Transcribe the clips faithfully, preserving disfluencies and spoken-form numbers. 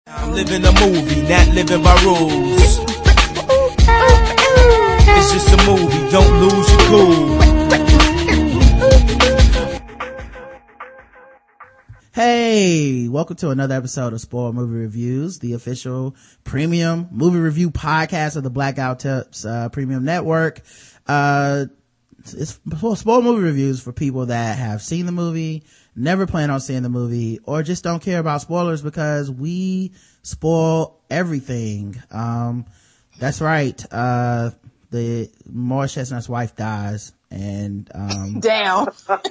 I'm living a movie, not living by rules. It's just a movie, don't lose your cool. Hey, welcome to another episode of Spoiled Movie Reviews, the official premium movie review podcast of the Blackout Tips uh, Premium Network. Uh, it's Spoiled Movie Reviews for people that have seen the movie, never plan on seeing the movie, or just don't care about spoilers because we spoil everything. Um, that's right. Uh, the Morris Chestnut's wife dies. And um damn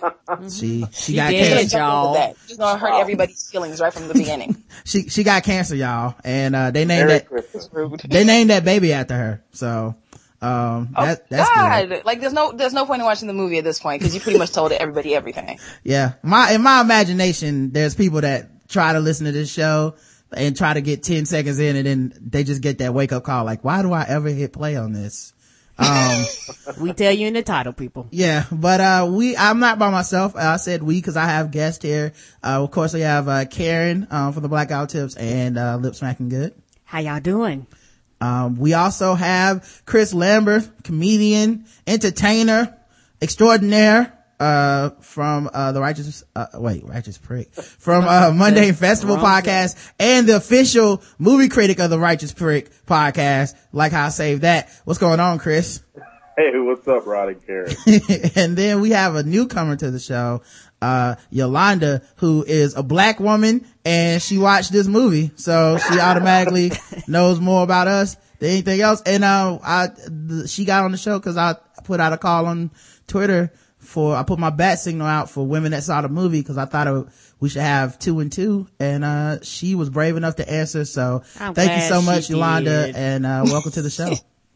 she she, she got did, cancer, y'all. She's gonna hurt everybody's feelings right from the beginning. she she got cancer, y'all, and uh they named Merry that Christmas. they named that baby after her. So um oh, that, that's God. good. Like there's no there's no point in watching the movie at this point because you pretty much told everybody everything. Yeah, my in my imagination, there's people that try to listen to this show and try to get ten seconds in, and then they just get that wake up call, like, why do I ever hit play on this? Um, we tell you in the title, people. Yeah, but, uh, we, I'm not by myself. I said we because I have guests here. Uh, of course we have, uh, Karen, um, from the Blackout Tips and, uh, Lip Smacking Good. How y'all doing? Um, we also have Chris Lambert, comedian, entertainer, extraordinaire, uh, from, uh, the Righteous, uh, wait, Righteous Prick, from, uh, Monday Festival podcast and the official movie critic of the Righteous Prick podcast. Like how I saved that. What's going on, Chris? Hey, what's up, Rod and Karen? And then we have a newcomer to the show, uh, Yolanda, who is a black woman and she watched this movie. So she automatically knows more about us than anything else. And, uh, I, she got on the show cause I put out a call on Twitter for, I put my bat signal out for women that saw the movie cause I thought it, we should have two and two. And, uh, she was brave enough to answer. So I'm thank you so much, did. Yolanda. And, uh, welcome to the show.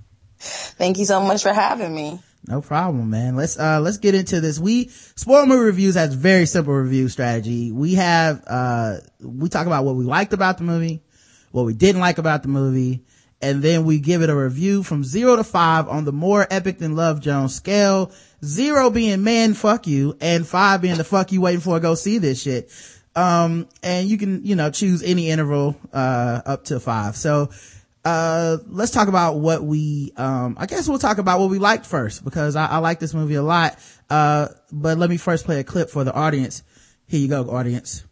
Thank you so much for having me. No problem, man. Let's, uh, let's get into this. We, Spoiled Movie Reviews has very simple review strategy. We have, uh, we talk about what we liked about the movie, what we didn't like about the movie, and then we give it a review from zero to five on the more epic than Love Jones scale. Zero being man, fuck you, and five being the fuck you waiting for to go see this shit. Um, and you can, you know, choose any interval, uh, up to five. So, uh, let's talk about what we, um, I guess we'll talk about what we liked first because I, I like this movie a lot. Uh, but let me first play a clip for the audience. Here you go, audience.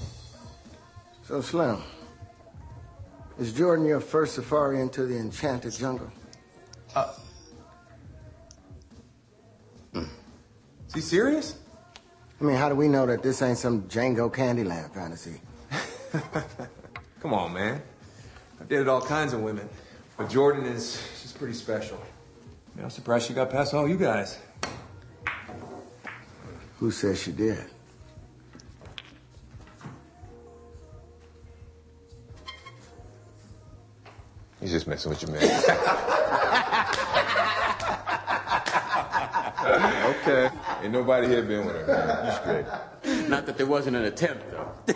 So, Slim, is Jordan your first safari into the enchanted jungle? Uh. Mm. Is he serious? I mean, how do we know that this ain't some Django Candyland fantasy? Come on, man. I've dated all kinds of women, but Jordan is, she's pretty special. I mean, I'm surprised she got past all you guys. Who says she did? He's just messing with you, man. Okay. Ain't nobody here been with her, man. You straight. Not that there wasn't an attempt, though.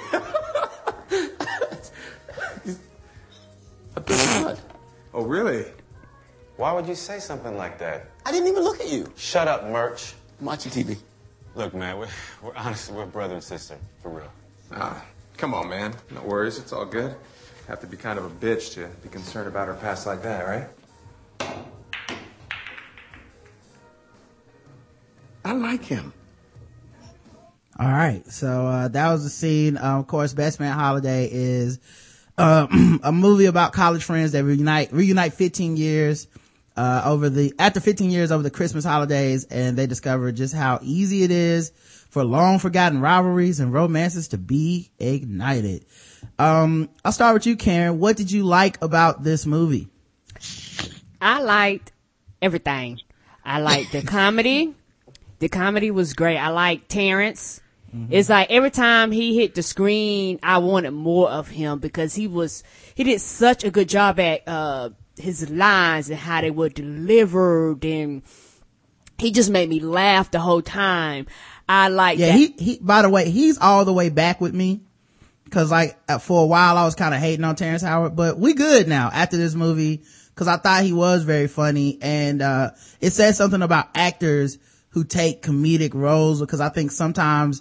A bit of blood. Oh, really? Why would you say something like that? I didn't even look at you. Shut up, Murch. I'm watching T V. Look, man, we're, we're honestly, we're brother and sister, for real. Ah, come on, man. No worries. It's all good. Have to be kind of a bitch to be concerned about her past like that, right? I like him. All right. So, uh, that was the scene. Um, of course, Best Man Holiday is, uh, a movie about college friends that reunite, reunite fifteen years, uh, over the, after fifteen years over the Christmas holidays, and they discover just how easy it is for long forgotten rivalries and romances to be ignited. Um, I'll start with you, Karen. What did you like about this movie? I liked everything. I liked the comedy. The comedy was great. I liked Terrence. Mm-hmm. It's like every time he hit the screen, I wanted more of him because he was, he did such a good job at, uh, his lines and how they were delivered, and he just made me laugh the whole time. I like yeah, that. he, he, by the way, he's all the way back with me. Cause like for a while I was kind of hating on Terrence Howard, but we good now after this movie. Cause I thought he was very funny, and, uh, it says something about actors who take comedic roles, because I think sometimes,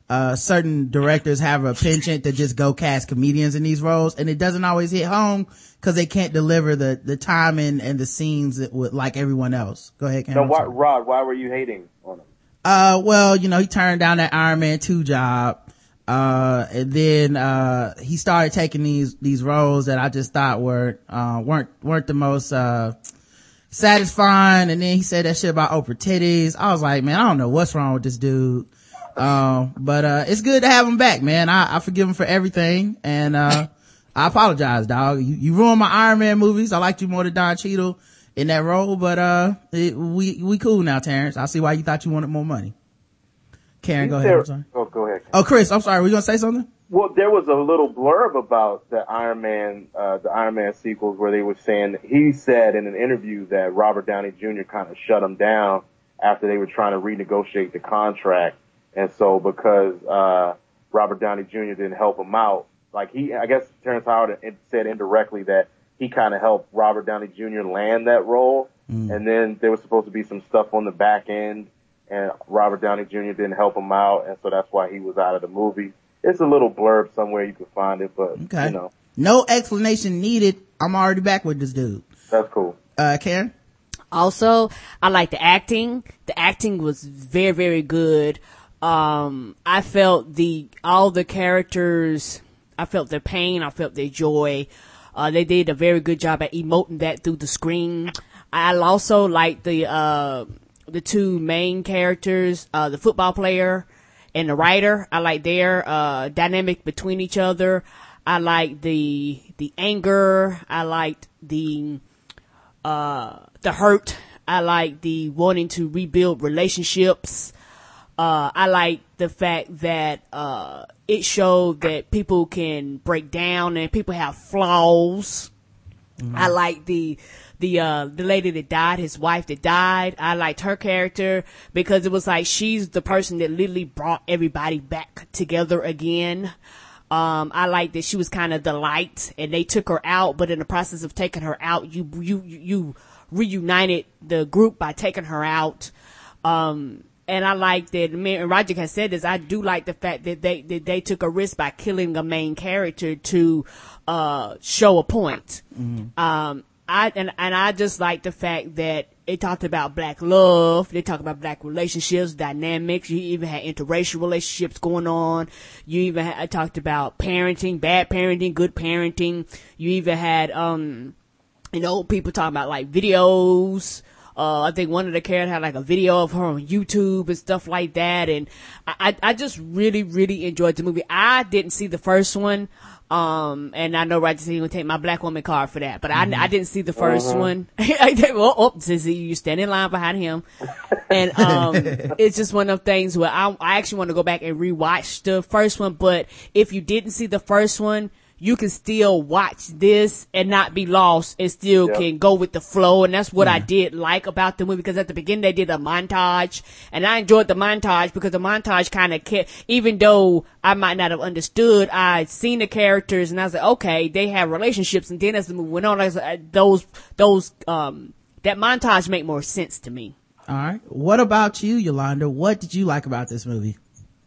uh, certain directors have a penchant to just go cast comedians in these roles, and it doesn't always hit home because they can't deliver the, the timing and the scenes that would, like everyone else. Go ahead, Cameron. So, why, Rod, why were you hating on him? Uh, well, you know, he turned down that Iron Man two job. Uh, and then, uh, he started taking these, these roles that I just thought were, uh, weren't, weren't the most, uh, satisfying. And then he said that shit about Oprah titties. I was like, man, I don't know what's wrong with this dude. Um, but, uh, it's good to have him back, man. I, I forgive him for everything. And, uh, I apologize, dog. You, you ruined my Iron Man movies. I liked you more than Don Cheadle in that role, but, uh, it, we, we cool now, Terrence. I see why you thought you wanted more money. Karen, go ahead. I'm sorry. Oh, go ahead. Oh, Chris, I'm sorry. Were you gonna say something? Well, there was a little blurb about the Iron Man, uh, the Iron Man sequels where they were saying, he said in an interview that Robert Downey Junior kind of shut him down after they were trying to renegotiate the contract. And so because, uh, Robert Downey Junior didn't help him out, like he, I guess Terrence Howard said indirectly that he kind of helped Robert Downey Junior land that role. Mm. And then there was supposed to be some stuff on the back end, and Robert Downey Junior didn't help him out, and so that's why he was out of the movie. It's a little blurb somewhere you can find it, but, okay. you know. No explanation needed. I'm already back with this dude. That's cool. Uh, Karen? Also, I like the acting. The acting was very, very good. Um, I felt the, all the characters, I felt their pain, I felt their joy. Uh, they did a very good job at emoting that through the screen. I also like the, uh, the two main characters, uh, the football player and the writer. I like their, uh, dynamic between each other. I like the, the anger. I liked the, uh, the hurt. I like the wanting to rebuild relationships. Uh, I like the fact that, uh, it showed that people can break down and people have flaws. Mm-hmm. I like the, the, uh, the lady that died, his wife that died. I liked her character because it was like she's the person that literally brought everybody back together again. Um, I like that she was kind of the light and they took her out, but in the process of taking her out, you, you, you reunited the group by taking her out. Um, and I like that, and Roger has said this, I do like the fact that they, that they took a risk by killing a main character to, uh, show a point. Mm-hmm. Um, I, and, and I just like the fact that it talked about black love. They talked about black relationships, dynamics. You even had interracial relationships going on. You even had, I talked about parenting, bad parenting, good parenting. You even had, um, you know, people talking about like videos. Uh, I think one of the characters had like a video of her on YouTube and stuff like that. And I, I just really, really enjoyed the movie. I didn't see the first one. Um, and I know Roger said he would take my black woman card for that, but mm-hmm. I, I didn't see the first uh-huh. one. well, oh, see, you stand in line behind him. And, um, it's just one of those things where I, I actually want to go back and rewatch the first one, but if you didn't see the first one, you can still watch this and not be lost and still yep. can go with the flow. And that's what yeah. I did like about the movie, because at the beginning they did a montage and I enjoyed the montage because the montage kind of kept, even though I might not have understood, I'd seen the characters and I was like, okay, they have relationships. And then as the movie went on, I was like, those, those, um, that montage made more sense to me. All right. What about you, Yolanda? What did you like about this movie?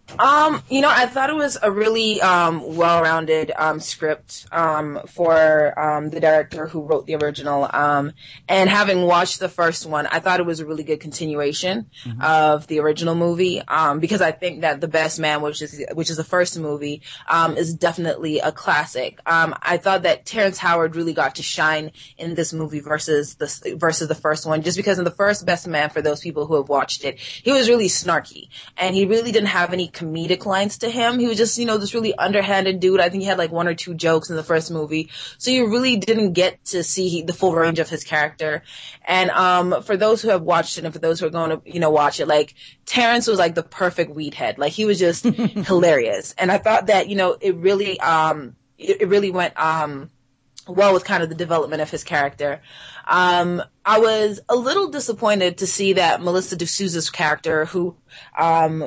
Um, you know, I thought it was a really, um, well-rounded, um, script, um, for, um, the director who wrote the original. Um, and having watched the first one, I thought it was a really good continuation mm-hmm. of the original movie. Um, because I think that The Best Man, which is, which is the first movie, um, is definitely a classic. Um, I thought that Terrence Howard really got to shine in this movie versus the, versus the first one, just because in the first Best Man, for those people who have watched it, he was really snarky and he really didn't have any comedic lines to him. He was just, you know, this really underhanded dude. I think he had like one or two jokes in the first movie. So you really didn't get to see the full range of his character. And, um, for those who have watched it and for those who are going to, you know, watch it, like Terrence was like the perfect weed head. Like he was just hilarious. And I thought that, you know, it really, um, it, it really went, um, well with kind of the development of his character. Um, I was a little disappointed to see that Melissa D'Souza's character, who, um,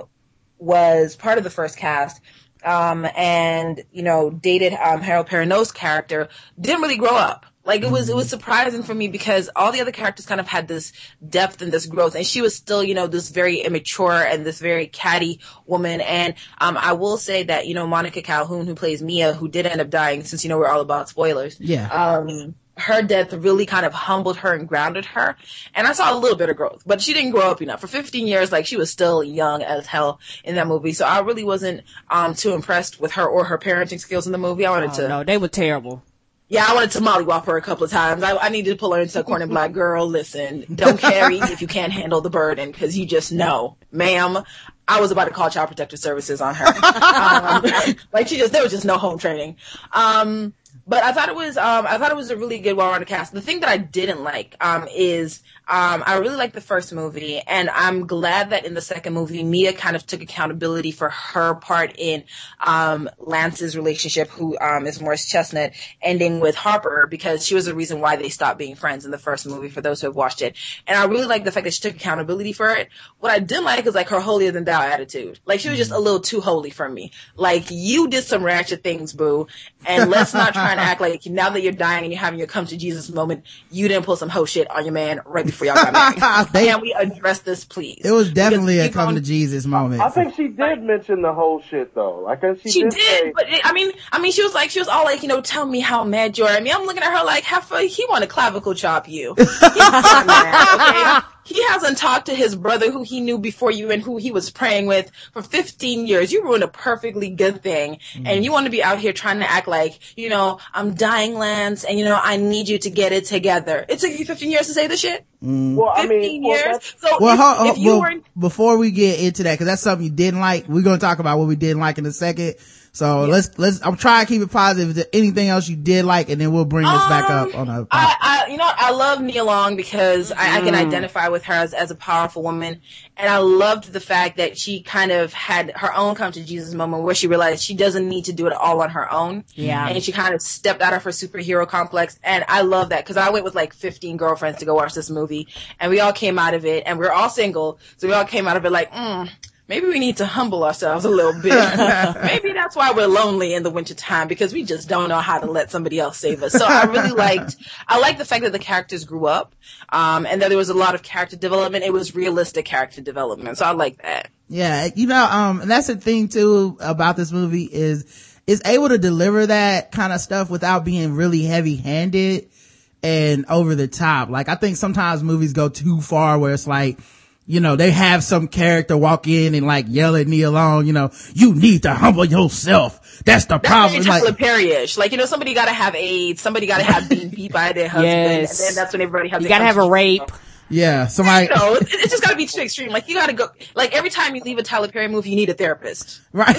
was part of the first cast, um, and, you know, dated, um, Harold Perrineau's character, didn't really grow up. Like it was, it was surprising for me because all the other characters kind of had this depth and this growth, and she was still, you know, this very immature and this very catty woman. And um, I will say that, you know, Monica Calhoun, who plays Mia, who did end up dying, since you know we're all about spoilers. Yeah. Um, her death really kind of humbled her and grounded her, and I saw a little bit of growth, but she didn't grow up enough. For fifteen years, like, she was still young as hell in that movie, so I really wasn't um too impressed with her or her parenting skills in the movie. I wanted Oh, to no, they were terrible. Yeah, I wanted to mollywop her a couple of times. I, I needed to pull her into a corner and be like, girl, listen, don't carry if you can't handle the burden, because you just know, ma'am. I was about to call Child Protective Services on her. um, like, she just, there was just no home training. Um, but I thought it was, um, I thought it was a really good, well-rounded cast. The thing that I didn't like, um, is, um, I really liked the first movie, and I'm glad that in the second movie, Mia kind of took accountability for her part in, um, Lance's relationship, who, um, is Morris Chestnut, ending with Harper, because she was the reason why they stopped being friends in the first movie, for those who have watched it. And I really like the fact that she took accountability for it. What I didn't like is, like, her holier than thou attitude. Like, she was just a little too holy for me. Like, you did some ratchet things, boo, and let's not try and act like now that you're dying and you're having your come to Jesus moment, you didn't pull some hoe shit on your man right before y'all got married. They- Can we address this, please? It was definitely a Because come you to gonna- Jesus moment. I think she did mention the whole shit though. Like she, She did, did, say, but it, I mean, I mean, she was like, she was all like, you know, tell me how mad you are. I mean, I'm looking at her like, half a, he want to clavicle chop you. He's not mad, okay? He hasn't talked to his brother who he knew before you and who he was praying with for fifteen years. You ruined a perfectly good thing. Mm. And you want to be out here trying to act like, you know, I'm dying, Lance, and, you know, I need you to get it together. It took you fifteen years to say this shit? Mm. Well, I mean, fifteen well, years? that's- So Well, if, hold, hold, if you well, weren't... before we get into that, because that's something you didn't like, we're going to talk about what we didn't like in a second. So yeah. let's, let's, I'm trying to keep it positive. Is there anything else you did like? And then we'll bring this um, back up on a, I, I, you know, I love Nia Long because mm. I, I can identify with her as, as a powerful woman. And I loved the fact that she kind of had her own come to Jesus moment where she realized she doesn't need to do it all on her own. Yeah. And she kind of stepped out of her superhero complex. And I love that because I went with like fifteen girlfriends to go watch this movie. And we all came out of it. And we we're all single. So we all came out of it like, mm, maybe we need to humble ourselves a little bit. Maybe that's why we're lonely in the wintertime, because we just don't know how to let somebody else save us. So I really liked, I liked the fact that the characters grew up, um, and that there was a lot of character development. It was realistic character development. So I like that. Yeah. You know, um, and that's the thing too about this movie is, is able to deliver that kind of stuff without being really heavy handed and over the top. Like, I think sometimes movies go too far where it's like, you know, they have some character walk in and like yell at Nia Long, you know, you need to humble yourself. That's the That's problem. very Tyler like, Perry-ish. Like, you know, somebody gotta have AIDS, somebody gotta have being beat by their husband, Yes. and then that's when everybody has You gotta have a rape. yeah, somebody. You know, it, it just gotta be too extreme. Like, you gotta go, like, every time you leave a Tyler Perry movie, you need a therapist. Right.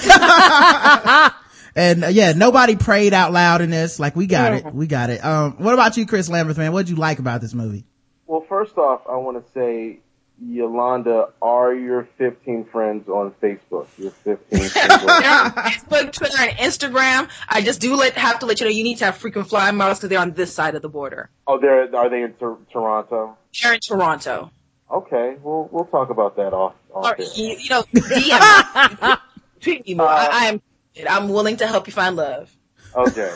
And uh, yeah, nobody prayed out loud in this. Like, we got Mm-hmm. it. We got it. Um, what about you, Chris Lambert, man? What'd you like about this movie? Well, first off, I want to say, Yolanda, are your fifteen friends on Facebook? Your fifteen single They're on Facebook, Twitter, and Instagram. I just do let, have to let you know you need to have frequent flyer miles because they're on this side of the border. Oh, they're are they in Tor- Toronto? They're in Toronto. Okay, we'll we'll talk about that off. off Or, there. you, you know, D M me. Tweet me more. I, I am. I'm willing to help you find love. Okay.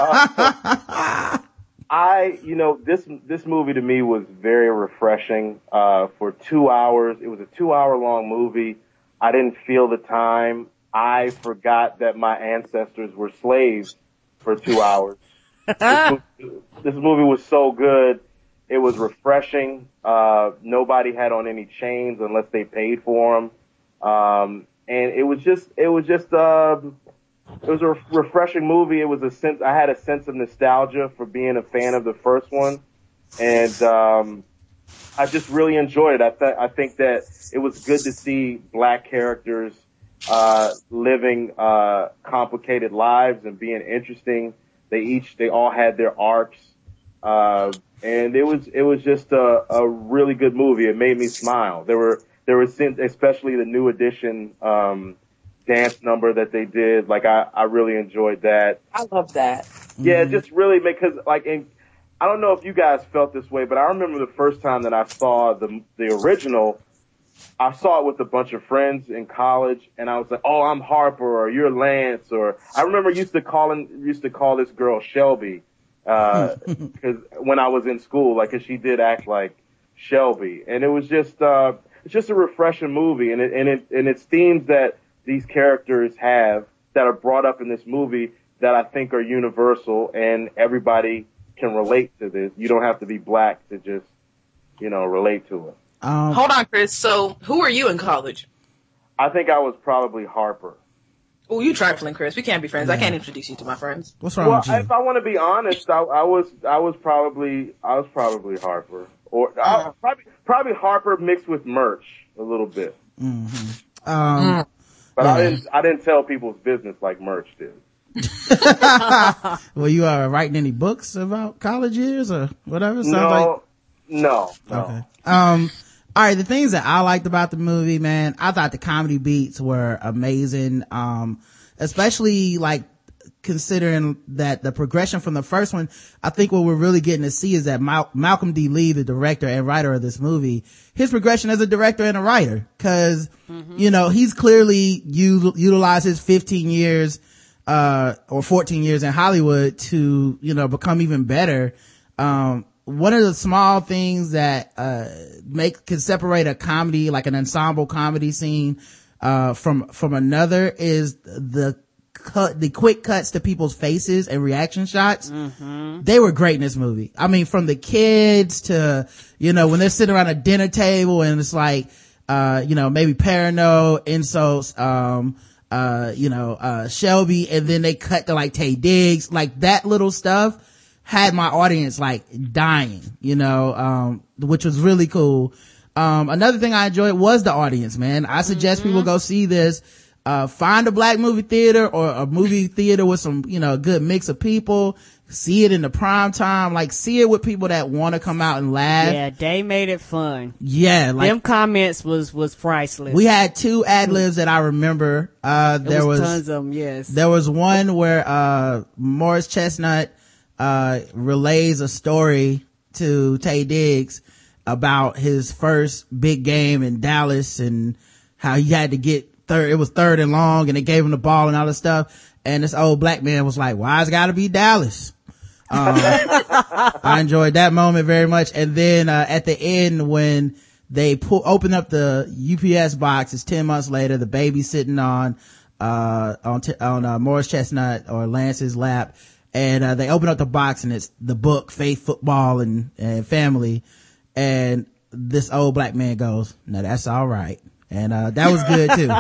Uh, I, you know, this this movie to me was very refreshing. Uh, for two hours, it was a two-hour-long movie. I didn't feel the time. I forgot that my ancestors were slaves for two hours. this, movie, this movie was so good. It was refreshing. Uh, nobody had on any chains unless they paid for them. Um, and it was just, it was just, um, it was a refreshing movie. It was a sense, I had a sense of nostalgia for being a fan of the first one. And, um, I just really enjoyed it. I th- I think that it was good to see black characters, uh, living, uh, complicated lives and being interesting. They each, they all had their arcs. Uh, and it was, it was just a, a really good movie. It made me smile. There were, there were, especially the new edition, um, dance number that they did. Like, I, I really enjoyed that. I love that. Yeah, mm-hmm. Just really because, like, in, I don't know if you guys felt this way, but I remember the first time that I saw the, the original, I saw it with a bunch of friends in college, and I was like, oh, I'm Harper, or you're Lance, or I remember used to calling, used to call this girl Shelby. Uh, cause when I was in school, like, cause she did act like Shelby. And it was just, uh, it's just a refreshing movie. And it, and it, and it's themes that these characters have that are brought up in this movie that I think are universal and everybody can relate to this. You don't have to be black to just, you know, relate to it. Um, Hold on, Chris. So, who were you in college? I think I was probably Harper. Oh, you trifling, Chris. We can't be friends. I can't introduce you to my friends. What's wrong Well, with you? if I want to be honest, I, I was, I was probably, I was probably Harper, or I, probably, probably Harper mixed with Murch a little bit. Mm-hmm. Um, but yeah. I didn't, I didn't tell people's business like Murch did. Were you uh, writing any books about college years or whatever? Sounds no, like... no, no. Okay. Um, all right. The things that I liked about the movie, man, I thought the comedy beats were amazing. Um, especially like considering that the progression from the first one, I think what we're really getting to see is that Mal- Malcolm D. Lee, the director and writer of this movie, his progression as a director and a writer, cause, mm-hmm. you know, he's clearly u- utilized his fifteen years, uh, or fourteen years in Hollywood to, you know, become even better. Um, one of the small things that, uh, make, can separate a comedy, like an ensemble comedy scene, uh, from, from another is the cut, the quick cuts to people's faces and reaction shots. Mm-hmm. They were great in this movie. I mean, from the kids to, you know, when they're sitting around a dinner table and it's like, uh, you know, maybe Parano, insults, um, uh, you know, uh, Shelby, and then they cut to like Taye Diggs, like that little stuff had my audience like dying, you know, um, which was really cool. Um, another thing I enjoyed was the audience, man. I suggest mm-hmm. people go see this. Uh, find a black movie theater or a movie theater with some, you know, a good mix of people. See it in the prime time. Like, see it with people that want to come out and laugh. Yeah, they made it fun. Yeah, like them comments was was priceless. We had two ad libs that I remember. Uh, there was, was tons of them. Yes, there was one where uh Morris Chestnut uh relays a story to Taye Diggs about his first big game in Dallas and how he had to get third, it was third and long and they gave him the ball and all this stuff. And this old black man was like, why it's gotta be Dallas? Um, I enjoyed that moment very much. And then, uh, at the end when they pull, open up the U P S box, it's ten months later, the baby's sitting on, uh, on, t- on, uh, Morris Chestnut or Lance's lap. And, uh, they open up the box and it's the book, Faith, Football and, and Family. And this old black man goes, no, that's all right. And, uh, that was good too.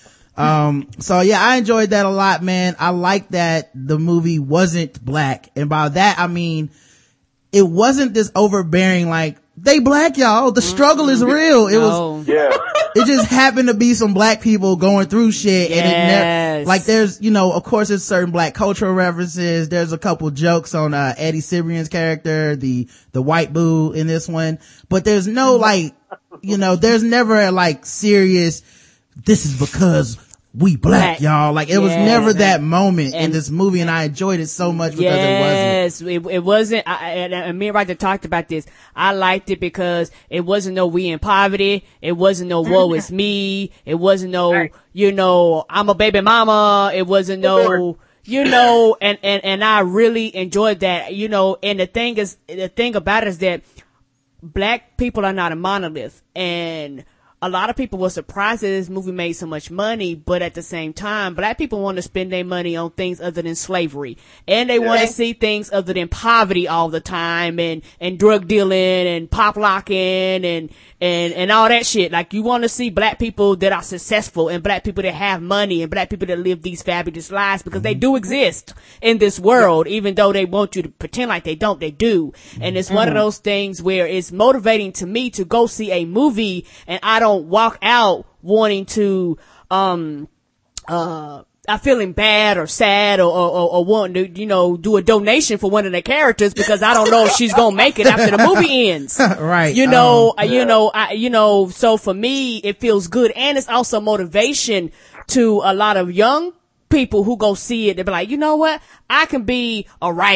Um, so yeah, I enjoyed that a lot, man. I like that the movie wasn't black. And by that, I mean, it wasn't this overbearing, like, they black, y'all. The struggle is real. It no. was, Yeah. it just happened to be some black people going through shit. Yes. And it never, like, there's, you know, of course there's certain black cultural references. There's a couple jokes on, uh, Eddie Cibrian's character, the, the white boo in this one. But there's no, like, you know, there's never a, like, serious, this is because we black, black. y'all. Like, it yes. was never that moment and, in this movie, and I enjoyed it so much because yes, it wasn't. It, it wasn't, I, and, and me and Roger talked about this. I liked it because it wasn't no we in poverty. It wasn't no woe is me. It wasn't no, right. you know, I'm a baby mama. It wasn't no, you know, and, and, and I really enjoyed that, you know, and the thing is, the thing about it is that black people are not a monolith, and a lot of people were surprised that this movie made so much money, but at the same time, black people want to spend their money on things other than slavery. And they want to see things other than poverty all the time and, and drug dealing and pop locking and, and, and all that shit. Like, you want to see black people that are successful and black people that have money and black people that live these fabulous lives, because they do exist in this world, even though they want you to pretend like they don't, they do. And it's one of those things where it's motivating to me to go see a movie and I don't walk out wanting to, um, uh, I'm feeling bad or sad or, or, or wanting to, you know, do a donation for one of the characters because I don't know if she's gonna make it after the movie ends. Right. You know, um, you know, I, you know, so for me, it feels good. And it's also motivation to a lot of young people who go see it. They'll be like, you know what? I can be a writer.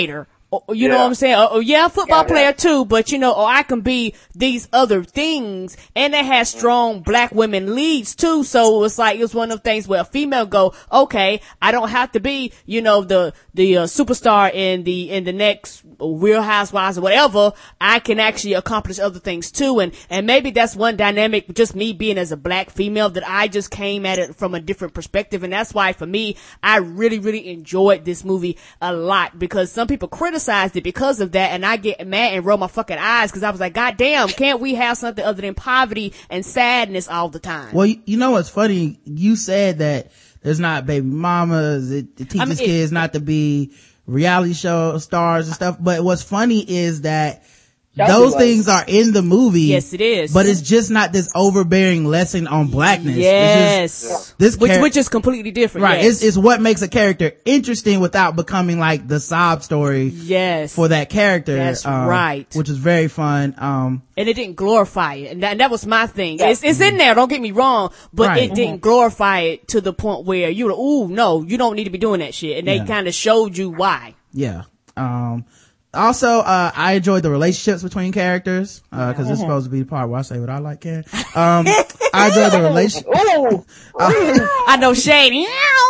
Or, you Yeah. know what I'm saying? Or, or yeah, football Yeah, yeah. player too, but you know, or I can be these other things. And they had strong black women leads too. So it was like, it was one of the things where a female go, okay, I don't have to be, you know, the, the uh, superstar in the, in the next Real Housewives or whatever. I can actually accomplish other things too. And, and maybe that's one dynamic, just me being as a black female, that I just came at it from a different perspective. And that's why for me, I really, really enjoyed this movie a lot, because some people criticize it because of that, and I get mad and roll my fucking eyes because I was like, God damn, can't we have something other than poverty and sadness all the time? Well, you, you know what's funny? You said that there's not baby mamas, it, it teaches I mean, it- kids not to be reality show stars and stuff, but what's funny is that Chelsea those was. things are in the movie. Yes, it is. But it's just not this overbearing lesson on blackness. Yes. It's just, this which, char- which is completely different. right. Yes. It's, it's what makes a character interesting without becoming like the sob story yes. for that character. That's um, right. Which is very fun. Um, And it didn't glorify it. And that, and that was my thing. Yeah. It's, it's in there, don't get me wrong, but Right. it didn't glorify it to the point where you were, ooh, no, you don't need to be doing that shit. And they Yeah. kind of showed you why. yeah. Um, also, uh, I enjoyed the relationships between characters, uh, cause this is supposed to be the part where I say what I like, Karen. Um, I enjoyed the relationship. Ooh, I know Shady.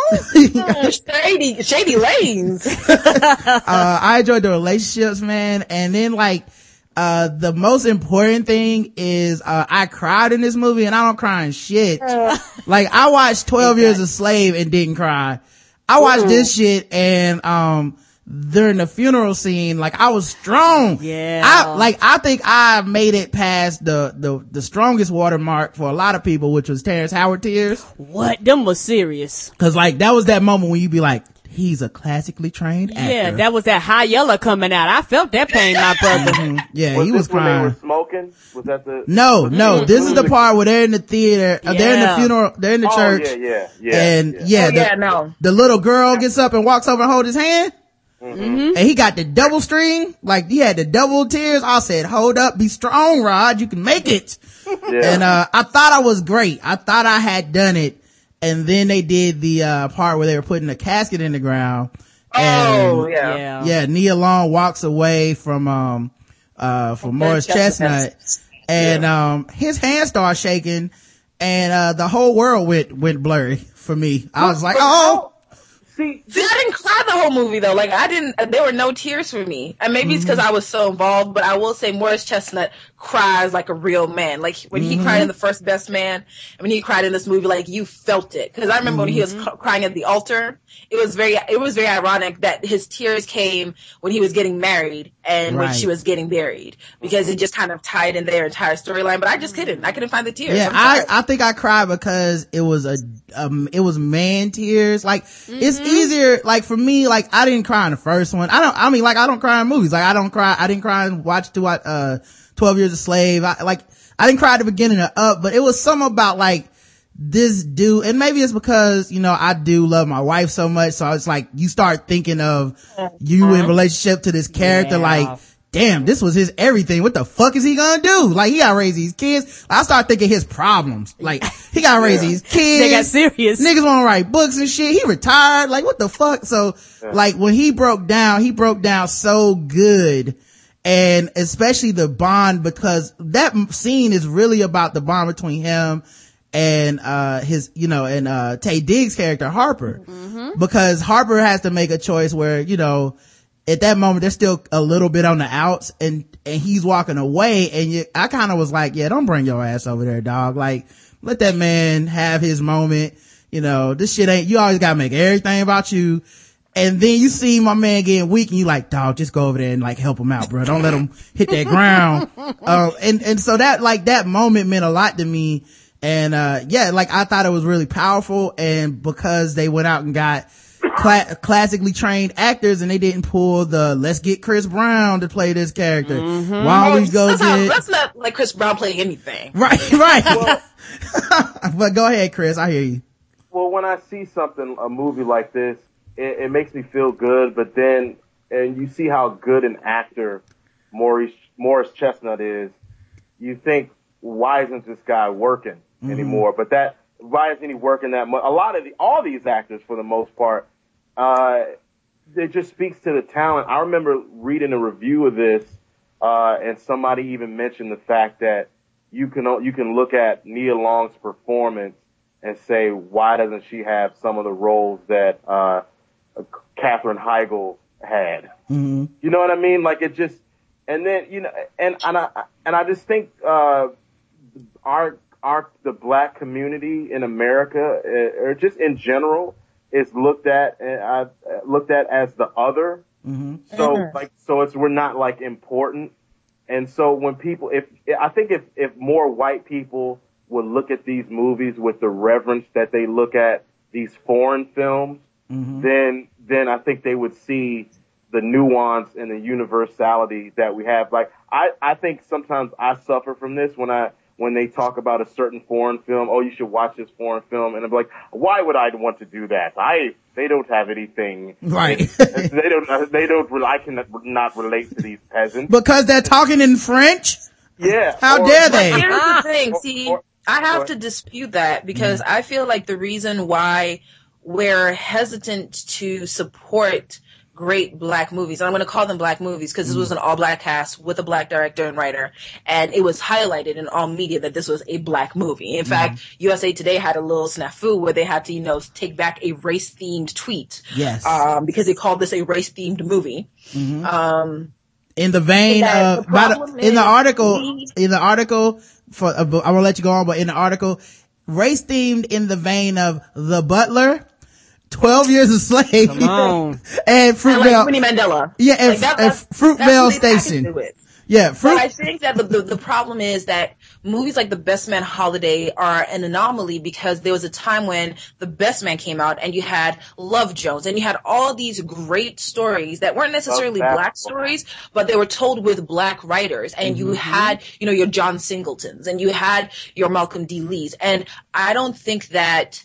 shady, shady lanes. uh, I enjoyed the relationships, man. And then like, uh, the most important thing is, uh, I cried in this movie, and I don't cry in shit. Like, I watched twelve Years a Slave and didn't cry. I watched Ooh. this shit, and, um, during the funeral scene, like, I was strong. Yeah. I, like, I think I made it past the, the, the strongest watermark for a lot of people, which was Terrence Howard tears. What? Them was serious. Cause like, that was that moment when you be like, he's a classically trained actor. Yeah, that was that high yellow coming out. I felt that pain, my brother. Mhm. Yeah, Was he this was when they crying. were smoking? Was that the? No, no, this is the part where they're in the theater, uh, they're in the Yeah. funeral, they're in the Oh, church. yeah, yeah, yeah. And yeah. yeah, Oh, the, yeah, no. the little girl gets up and walks over and hold his hand. Mm-hmm. And he got the double string, like he had the double tears. I said, hold up, be strong, Rod, you can make it. Yeah. And, uh, I thought I was great. I thought I had done it. And then they did the, uh, part where they were putting a casket in the ground. Oh, And, yeah. Yeah. yeah, Nia Long walks away from, um, uh, from Morris Chestnut. Chestnut. And, um, his hand started shaking, and, uh, the whole world went, went blurry for me. I was like, But oh, See, See, I didn't cry the whole movie though. Like I didn't. There were no tears for me, and maybe it's because I was so involved. But I will say, Morris Chestnut cries like a real man. Like when he cried in The First Best Man, and when he cried in this movie, like you felt it. Because I remember when he was c- crying at the altar, it was very, it was very ironic that his tears came when he was getting married and when Right. she was getting buried, because it just kind of tied in their entire storyline. But I just couldn't. I couldn't find the tears. yeah, I'm I, sorry. I think I cried because it was a, um, it was man tears. Like, it's easier, like for me, like I didn't cry in the first one. I don't, I mean, like I don't cry in movies. Like I don't cry, I didn't cry and watch to watch, uh, twelve Years a Slave. I, like, I didn't cry at the beginning of Up, but it was something about like, this dude, and maybe it's because, you know, I do love my wife so much, so it's like, you start thinking of you in relationship to this character, Yeah. like, damn, this was his everything. What the fuck is he gonna do? Like, he gotta raise these kids. I start thinking his problems. Like, he gotta raise these kids. They got serious. Niggas wanna write books and shit. He retired. Like, what the fuck? So, like, when he broke down, he broke down so good. And especially the bond, because that m- scene is really about the bond between him and, uh, his, you know, and, uh, Taye Diggs' character, Harper. Because Harper has to make a choice where, you know, at that moment they're still a little bit on the outs, and, and he's walking away, and you, I kind of was like, yeah, don't bring your ass over there, dog. Like, let that man have his moment. You know, this shit ain't, you always gotta make everything about you. And then you see my man getting weak, and you like, dog, just go over there and like help him out, bro. Don't let him hit that ground. Um, and, and so that, like, that moment meant a lot to me. And, uh, yeah, like, I thought it was really powerful. And because they went out and got cla- classically trained actors, and they didn't pull the, let's get Chris Brown to play this character. Why don't we go let's, not, get, let's not let Chris Brown play anything. right, right. But go ahead, Chris. I hear you. Well, when I see something, a movie like this, it, it makes me feel good. But then, and you see how good an actor Maurice Morris Chestnut is, you think, why isn't this guy working Mm-hmm. anymore? But that, why isn't he working that much? A lot of the, all these actors, for the most part, uh, it just speaks to the talent. I remember reading a review of this, uh, and somebody even mentioned the fact that you can, you can look at Nia Long's performance and say, why doesn't she have some of the roles that, uh, Katherine Heigl had? Mm-hmm. You know what I mean? Like it just, and then, you know, and, and I, and I just think, uh, our, our, the black community in America, uh, or just in general, is looked at, uh, looked at as the other. Mm-hmm. So, Mm-hmm. like, so it's, we're not like important. And so when people, if, I think if, if more white people would look at these movies with the reverence that they look at these foreign films, Mm-hmm. then, then I think they would see the nuance and the universality that we have. Like, I, I think sometimes I suffer from this when I, when they talk about a certain foreign film. Oh, you should watch this foreign film. And I'm like, why would I want to do that? I, they don't have anything. Right. they don't, they don't, I cannot not relate to these peasants. Because they're talking in French? Yeah. How or- dare they? Here's the thing. Or- See, or- I have or- to dispute that because I feel like the reason why we're hesitant to support great black movies, and I'm going to call them black movies because this was an all-black cast with a black director and writer, and it was highlighted in all media that this was a black movie. In fact, U S A Today had a little snafu where they had to, you know, take back a race-themed tweet. Yes. Um, because they called this a race-themed movie. Mm-hmm. Um, In the vein that of, the by the, problem in the is article, we- in the article, for, uh, I'm gonna let you go on, but in the article, race themed in the vein of The Butler, twelve Years a Slave, Come on. and and Fruitvale. like Winnie Mandela. Yeah, and, Like, that- and that's- Fruitvale that's what they packaged Station. it with. Yeah, Fruit. But I think that the, the, the problem is that movies like The Best Man Holiday are an anomaly because there was a time when The Best Man came out and you had Love Jones and you had all these great stories that weren't necessarily Love black basketball. stories, but they were told with black writers. And you had, you know, your John Singletons and you had your Malcolm D. Lees. And I don't think that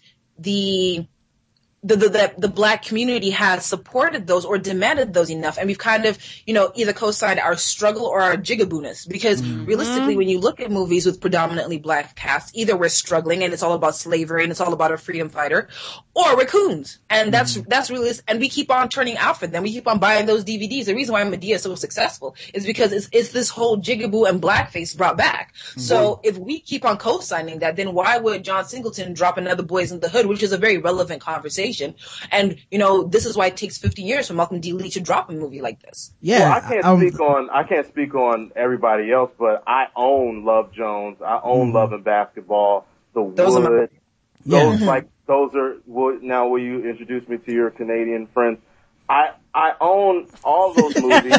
the The, the, the, the black community has supported those or demanded those enough. And we've kind of, you know, either co-signed our struggle or our jigabooness. Because realistically, when you look at movies with predominantly black casts, either we're struggling and it's all about slavery and it's all about a freedom fighter, or we're coons. And that's, that's really, and we keep on turning out for them. We keep on buying those D V Ds. The reason why Medea is so successful is because it's, it's this whole jigaboo and blackface brought back. So if we keep on co-signing that, then why would John Singleton drop another Boys in the Hood, which is a very relevant conversation? And, you know, this is why it takes fifty years for Malcolm D. Lee to drop a movie like this. Yeah. Well, I can't um, speak on I can't speak on everybody else, but I own Love Jones. I own Love and Basketball. The Those are my- Wood. Yeah. Those like those are. Would, now, will you introduce me to your Canadian friends? I I own all those movies.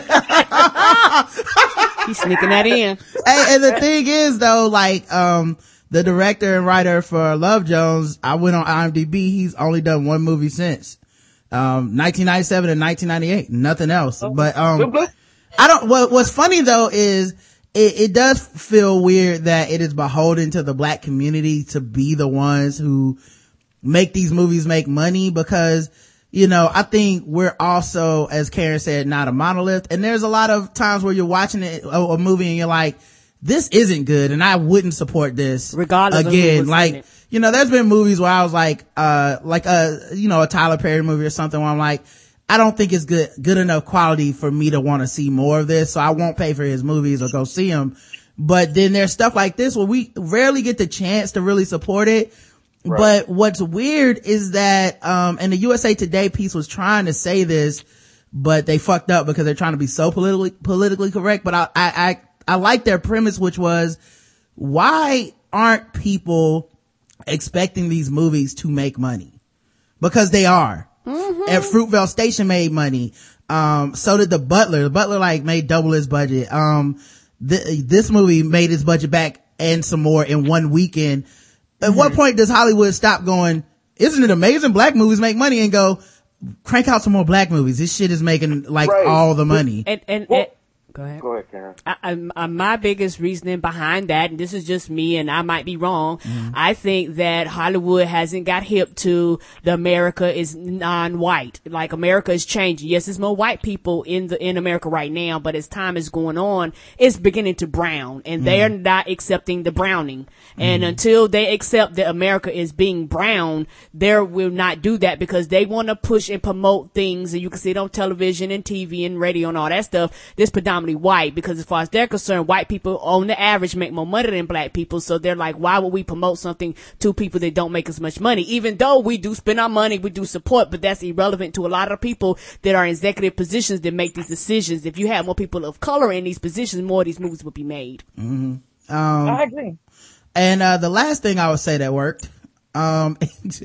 He's sneaking that in. Hey, and the thing is though, like, um, the director and writer for Love Jones, I went on IMDb, he's only done one movie since, um, nineteen ninety-seven and nineteen ninety-eight, nothing else. But, um, I don't, what, what's funny though is, it, it does feel weird that it is beholden to the black community to be the ones who make these movies make money, because, you know, I think we're also, as Karen said, not a monolith. And there's a lot of times where you're watching it, a, a movie and you're like, this isn't good and I wouldn't support this Regardless of who again. was in Like, it. you know, there's been movies where I was like, uh, like a, you know, a Tyler Perry movie or something where I'm like, I don't think it's good, good enough quality for me to want to see more of this. So I won't pay for his movies or go see them. But then there's stuff like this where we rarely get the chance to really support it. Right. But what's weird is that, um, and the U S A Today piece was trying to say this, but they fucked up because they're trying to be so politically, politically correct. But I, I, I, I like their premise, which was, why aren't people expecting these movies to make money? Because they are. Mm-hmm. And Fruitvale Station made money. Um, so did The Butler. The Butler like made double his budget. Um, th- this movie made his budget back and some more in one weekend. At Mm-hmm. what point does Hollywood stop going, isn't it amazing black movies make money, and go, crank out some more black movies? This shit is making like Right. all the money. And, and, Well- and Go ahead. Go ahead, Karen. I, I, I, my biggest reasoning behind that, and this is just me, and I might be wrong, mm-hmm. I think that Hollywood hasn't got hip to the America is non-white. Like, America is changing. Yes, there's more white people in the in America right now, but as time is going on, it's beginning to brown, and mm-hmm. they're not accepting the browning. Mm-hmm. And until they accept that America is being brown, they will not do that because they want to push and promote things, and you can see it on television and T V and radio and all that stuff. This predominantly white, because as far as they're concerned, white people on the average make more money than black people, so they're like, why would we promote something to people that don't make as much money? Even though we do spend our money, we do support, but that's irrelevant to a lot of people that are in executive positions that make these decisions. If you had more people of color in these positions, more of these movies would be made. Mm-hmm. Um, I agree. And uh the last thing I would say that worked um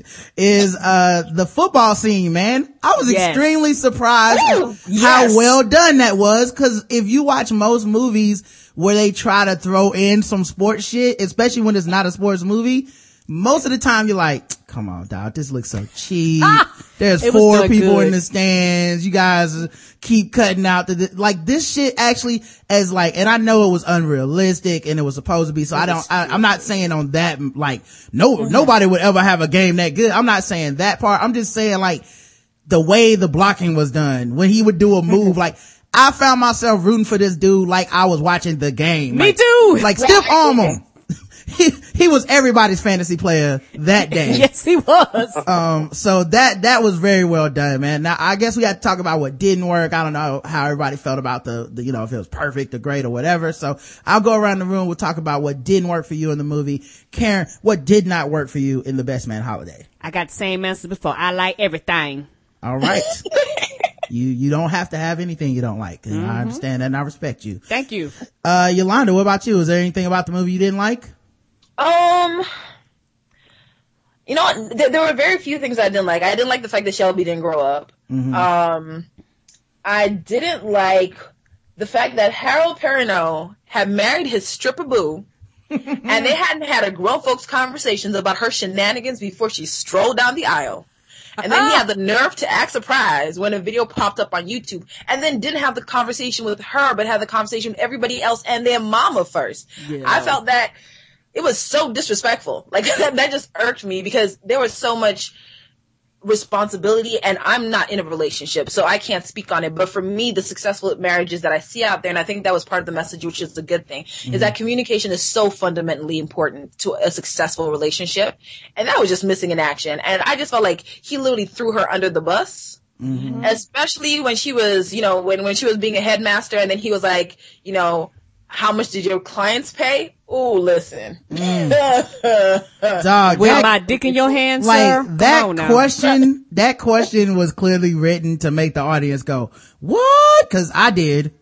is uh the football scene, man. I was yes. extremely surprised Woo! at Yes. how well done that was, because if you watch most movies where they try to throw in some sports shit, especially when it's not a sports movie, most of the time you're like, come on, dog, this looks so cheap. Ah, There's four people good. in the stands. You guys keep cutting out the, like, this shit actually as like, and I know it was unrealistic and it was supposed to be, so I don't, I, I'm not saying on that, like, no, mm-hmm. nobody would ever have a game that good. I'm not saying that part. I'm just saying, like, the way the blocking was done, when he would do a move, like, I found myself rooting for this dude like I was watching the game. Me like, too! Like, stiff arm him. He, he was everybody's fantasy player that day. Yes, he was. Um, so that, that was very well done, man. Now, I guess we have to talk about what didn't work. I don't know how everybody felt about the, the, you know, if it was perfect or great or whatever. So I'll go around the room. We'll talk about what didn't work for you in the movie. Karen, what did not work for you in The Best Man Holiday? I got the same answer before. I like everything. All right. You, you don't have to have anything you don't like. And mm-hmm. I understand that and I respect you. Thank you. Uh, Yolanda, what about you? Is there anything about the movie you didn't like? Um, you know what? There, there were very few things I didn't like. I didn't like the fact that Shelby didn't grow up. Mm-hmm. Um, I didn't like the fact that Harold Perrineau had married his stripper boo, and they hadn't had a grown folks conversations about her shenanigans before she strolled down the aisle. And then he had the nerve to act surprised when a video popped up on YouTube, and then didn't have the conversation with her, but had the conversation with everybody else and their mama first. Yeah. I felt that it was so disrespectful. Like, that, that just irked me because there was so much responsibility, and I'm not in a relationship, so I can't speak on it. But for me, the successful marriages that I see out there, and I think that was part of the message, which is a good thing, mm-hmm. is that communication is so fundamentally important to a successful relationship. And that was just missing in action. And I just felt like he literally threw her under the bus. Mm-hmm. Especially when she was, you know, when, when she was being a headmaster, and then he was like, you know, how much did your clients pay? Oh, listen. Mm. Dog, with that, my dick in your hand, like, sir? That question, that question was clearly written to make the audience go, what? Cause I did.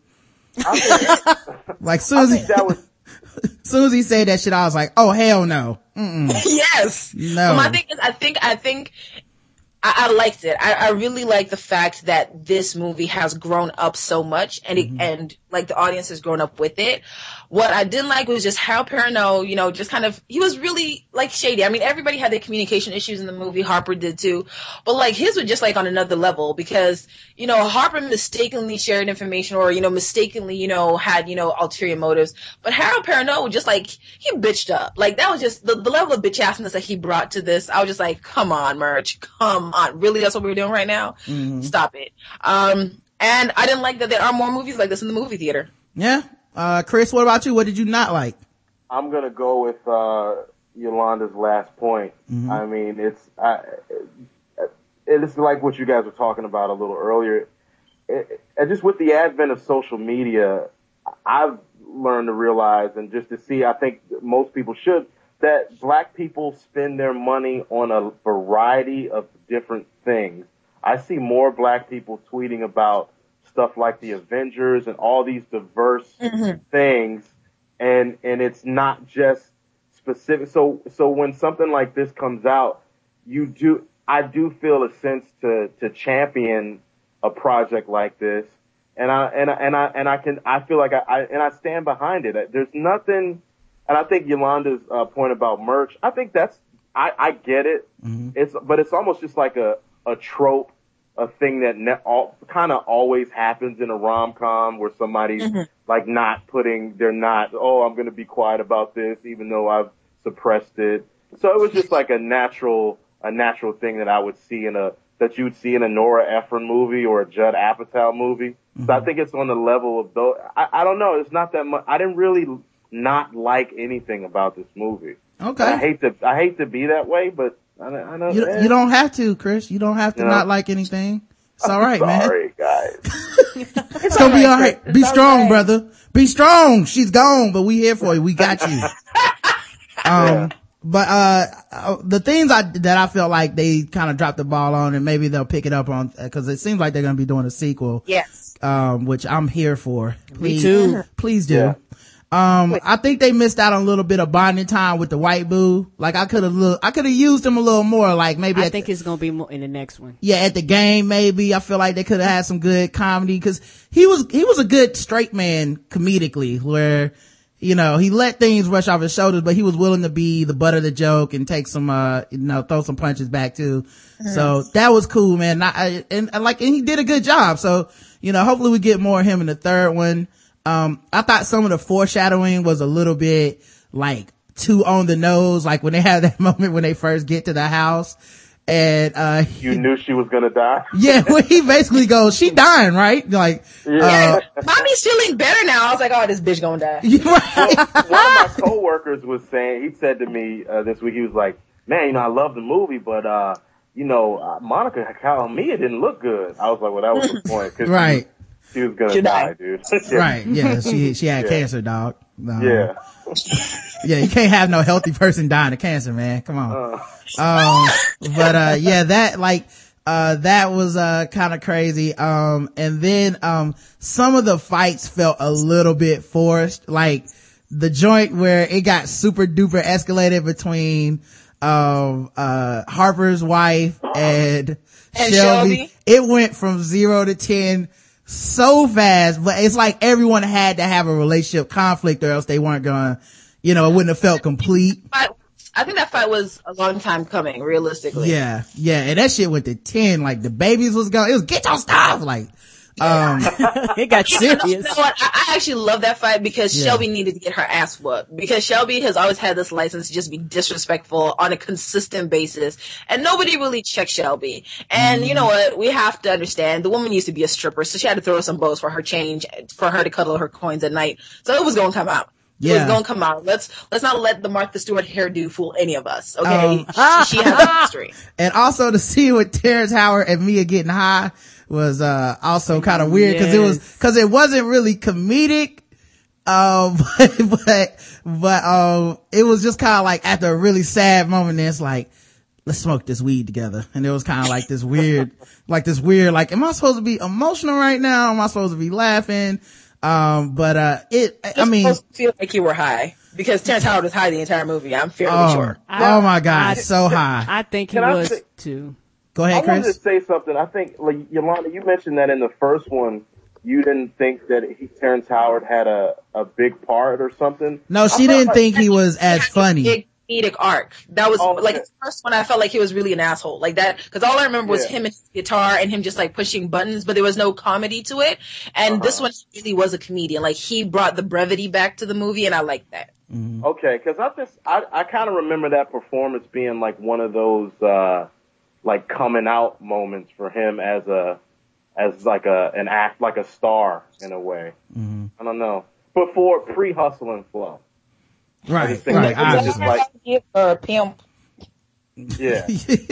I like, soon as, he, that was... soon as he said that shit, I was like, oh, hell no. Mm-mm. Yes. No. So my thing is, I think, I think, I, I liked it. I, I really like the fact that this movie has grown up so much, and it, mm-hmm. and like the audience has grown up with it. What I didn't like was just how Perrineau, you know, just kind of, he was really like shady. I mean, everybody had their communication issues in the movie. Harper did too. But like his was just like on another level, because, you know, Harper mistakenly shared information, or, you know, mistakenly, you know, had, you know, ulterior motives. But Harold Perrineau just like, he bitched up. Like that was just the, the level of bitch assness that he brought to this. I was just like, come on, Murch, come on. Really? That's what we're doing right now? Mm-hmm. Stop it. Um, and I didn't like that there are more movies like this in the movie theater. Yeah. Uh, Chris, what about you? What did you not like? I'm gonna go with, uh, Yolanda's last point. Mm-hmm. I mean, it's, I, it, it's like what you guys were talking about a little earlier. It, it, just with the advent of social media, I've learned to realize, and just to see, I think most people should, that black people spend their money on a variety of different things. I see more black people tweeting about stuff like the Avengers and all these diverse mm-hmm. things, and and it's not just specific. So so when something like this comes out, you do I do feel a sense to to champion a project like this, and I and I and I and I can I feel like I, I and I stand behind it. There's nothing, and I think Yolanda's uh, point about merch, I think that's I I get it. Mm-hmm. It's but it's almost just like a a trope a thing that ne- all, kind of always happens in a rom-com where somebody's mm-hmm. like not putting, they're not, oh, I'm going to be quiet about this even though I've suppressed it. So it was just like a natural, a natural thing that I would see in a, that you would see in a Nora Ephron movie or a Judd Apatow movie. Mm-hmm. So I think it's on the level of those. I, I don't know. It's not that much. I didn't really not like anything about this movie. Okay. I hate to, I hate to be that way, but I, I know. You, you don't have to, Chris. You don't have to you know? not like anything. It's all right, I'm man. Sorry, guys. it's, it's gonna be all right. Be strong, right. brother. Be strong. She's gone, but we here for you. We got you. um, yeah. But, uh, the things I, that I felt like they kind of dropped the ball on, and maybe they'll pick it up on, cause it seems like they're going to be doing a sequel. Yes. Um, which I'm here for. Please, Me too. Please do. Yeah. Um, I think they missed out on a little bit of bonding time with the white boo. Like I could have, I could have used him a little more. Like maybe I think the, it's gonna be more in the next one. Yeah, at the game maybe. I feel like they could have had some good comedy because he was he was a good straight man comedically, where you know he let things rush off his shoulders, but he was willing to be the butt of the joke and take some, uh, you know, throw some punches back too. Mm-hmm. So that was cool, man. I, I, and, and like, and he did a good job. So you know, hopefully we get more of him in the third one. Um, I thought some of the foreshadowing was a little bit like too on the nose, like when they have that moment when they first get to the house and, uh, you knew she was gonna die. Yeah, when he basically goes, she dying, right? Like, yeah, uh, mommy's feeling better now. I was like, oh, this bitch gonna die. Right. One of my coworkers was saying, he said to me, uh, this week, he was like, man, you know, I love the movie, but, uh, you know, uh, Monica Calmia didn't look good. I was like, well, that was the point. Cause right. She was gonna die, dude. Yeah. Right, yeah, she, she had yeah. cancer, dog. Um, yeah. Yeah, you can't have no healthy person dying of cancer, man. Come on. Uh. Um, but, uh, yeah, that, like, uh, that was, uh, kind of crazy. Um, and then, um, some of the fights felt a little bit forced. Like, the joint where it got super duper escalated between, um, uh, Harper's wife and, and Shelby. Shelby. It went from zero to ten so fast, but it's like everyone had to have a relationship conflict or else they weren't gonna, you know, it wouldn't have felt complete. I, I think that fight was a long time coming, realistically. Yeah, yeah, and that shit went to ten, like the babies was going, it was get your stuff, like, um, it got serious. You know what? I, I actually love that fight because yeah. Shelby needed to get her ass whooped because Shelby has always had this license to just be disrespectful on a consistent basis, and nobody really checks Shelby. And mm. you know what? We have to understand the woman used to be a stripper, so she had to throw some bows for her change, for her to cuddle her coins at night. So it was going to come out. Yeah. It was going to come out. Let's, let's not let the Martha Stewart hairdo fool any of us. Okay. Um, she, she has a history. And also to see with Terrence Howard and Mia getting high was, uh, also kind of weird because yes. it was, cause it wasn't really comedic. Um, but, but, but, um, it was just kind of like after a really sad moment, it's like, let's smoke this weed together. And it was kind of like this weird, like this weird, like, am I supposed to be emotional right now? Am I supposed to be laughing? Um, but, uh, it, I mean. You're supposed to feel like you were high because Terrence Howard was high the entire movie. I'm fairly oh, sure. I, oh my God, I, so high. I think he Can was say, too. Go ahead, Chris. I wanted to say something. I think, like, Yolanda, you mentioned that in the first one, you didn't think that he, Terrence Howard had a, a big part or something. No, she didn't like, think he was as funny. Big comedic arc. That was, oh, like, okay. the first one I felt like he was really an asshole. Like that, cause all I remember was yeah. him and his guitar and him just like pushing buttons, but there was no comedy to it. And uh-huh. this one really was a comedian. Like he brought the brevity back to the movie and I liked that. Mm-hmm. Okay, cause I just, I, I kind of remember that performance being like one of those, uh, like coming out moments for him as a, as like a, an act, like a star in a way. Mm-hmm. I don't know. Before pre-Hustle and Flow. Right, I just think right. Like, just like, give her a pimp. Yeah.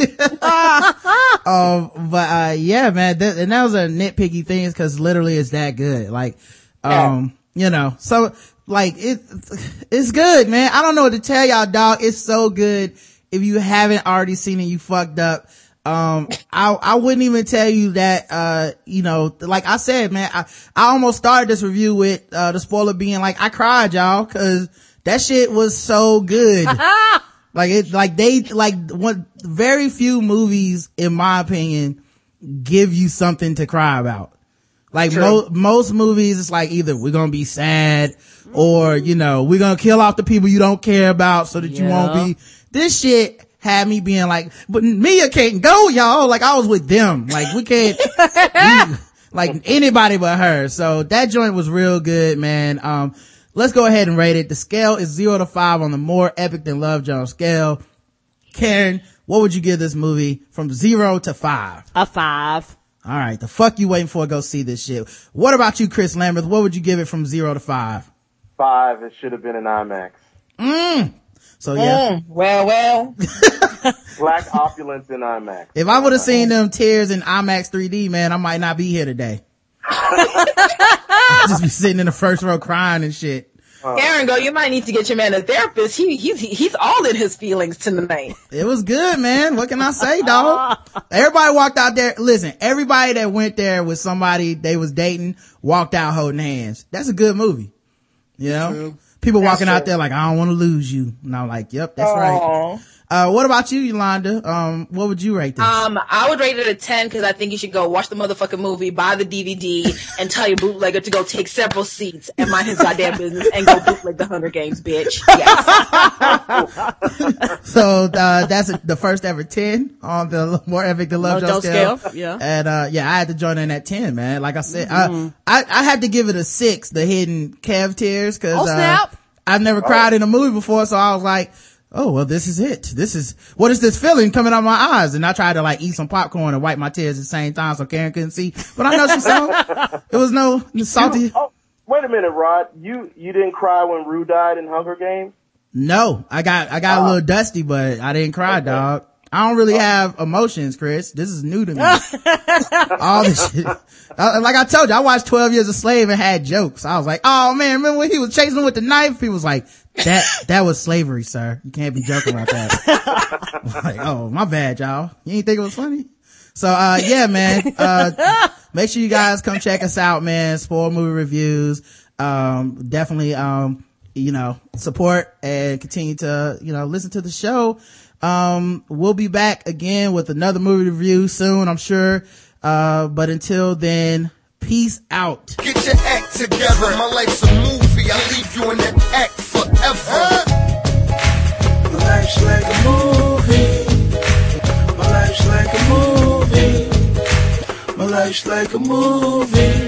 um, but, uh, yeah, man, that, and that was a nitpicky thing cause literally it's that good. Like, um, yeah. you know, so like it, it's good, man. I don't know what to tell y'all, dog. It's so good. If you haven't already seen it, you fucked up. Um, I, I wouldn't even tell you that, uh, you know, like I said, man, I, I almost started this review with, uh, the spoiler being like, I cried, y'all, cause that shit was so good. Like it, like they, like what, very few movies, in my opinion, give you something to cry about. Like mo- most movies, it's like either we're gonna be sad or, you know, we're gonna kill off the people you don't care about so that yeah. you won't be. This shit had me being like, but Mia can't go, y'all. Like, I was with them. Like, we can't, we, like, anybody but her. So that joint was real good, man. Um, let's go ahead and rate it. The scale is zero to five on the More Epic Than Love Jones scale. Karen, what would you give this movie from zero to five? A five. All right. The fuck you waiting for to go see this shit? What about you, Chris Lambert? What would you give it from zero to five? Five. It should have been an IMAX. Mm. So yeah. Mm, well, well. Black opulence in IMAX. If I would have seen them tears in IMAX three D, man, I might not be here today. I'd just be sitting in the first row crying and shit. Karen, go, you might need to get your man a therapist. He, he's, he's all in his feelings tonight. It was good, man. What can I say, dog? Everybody walked out there. Listen, everybody that went there with somebody they was dating walked out holding hands. That's a good movie. You know? True. People that's walking true. Out there like, I don't want to lose you. And I'm like, yep, that's Aww. Right. Uh, what about you, Yolanda? Um, what would you rate this? Um, I would rate it a ten because I think you should go watch the motherfucking movie, buy the D V D, and tell your bootlegger to go take several seats and mind his goddamn business and go bootleg the Hunger Games, bitch. Yes. So, uh, that's the first ever ten on the More Epic Than Love Jones scale. scale. Yeah. And, uh, yeah, I had to join in at ten, man. Like I said, mm-hmm. I, I, I had to give it a six, the hidden Kev tears, cause, oh, snap. uh, I've never oh. cried in a movie before, so I was like, oh, well, this is it. This is, what is this feeling coming out of my eyes? And I tried to like eat some popcorn and wipe my tears at the same time so Karen couldn't see. But I know she saw. It was no salty. You, oh, wait a minute, Rod. You, you didn't cry when Rue died in Hunger Games? No. I got, I got uh, a little dusty, but I didn't cry, okay. dog. I don't really uh, have emotions, Chris. This is new to me. All this shit. Uh, like I told you, I watched twelve Years a Slave and had jokes. I was like, oh man, remember when he was chasing him with the knife? He was like, that, that was slavery, sir. You can't be joking about that. Like, oh, my bad, y'all. You ain't think it was funny? So, uh, yeah, man, uh, make sure you guys come check us out, man. Spoil Movie Reviews. Um, definitely, um, you know, support and continue to, you know, listen to the show. Um, we'll be back again with another movie review soon, I'm sure. Uh, but until then, peace out. Get your act together. My life's a movie. I leave you in that act forever. My life's like a movie. My life's like a movie. My life's like a movie.